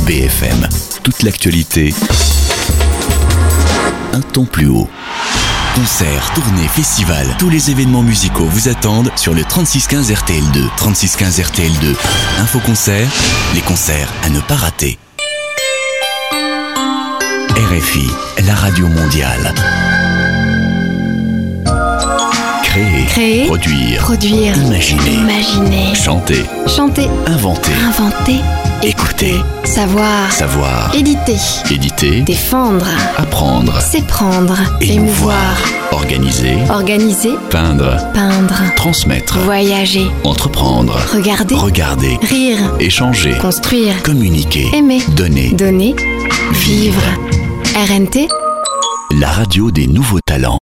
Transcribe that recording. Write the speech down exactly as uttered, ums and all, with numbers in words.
B F M. Toute l'actualité, un ton plus haut. Concerts, tournées, festivals, tous les événements musicaux vous attendent sur le trente-six quinze R T L deux. trente-six quinze R T L deux. Info concert, les concerts à ne pas rater. R F I, la radio mondiale. Créer, Créer, produire, produire, imaginer, imaginer, chanter, chanter, inventer, inventer, écouter, savoir, savoir, éditer, éditer, défendre, apprendre, s'éprendre, émouvoir, organiser, organiser, peindre, peindre, transmettre, voyager, entreprendre, regarder, regarder, rire, échanger, construire, communiquer, aimer, donner, donner, vivre. R N T, la radio des nouveaux talents.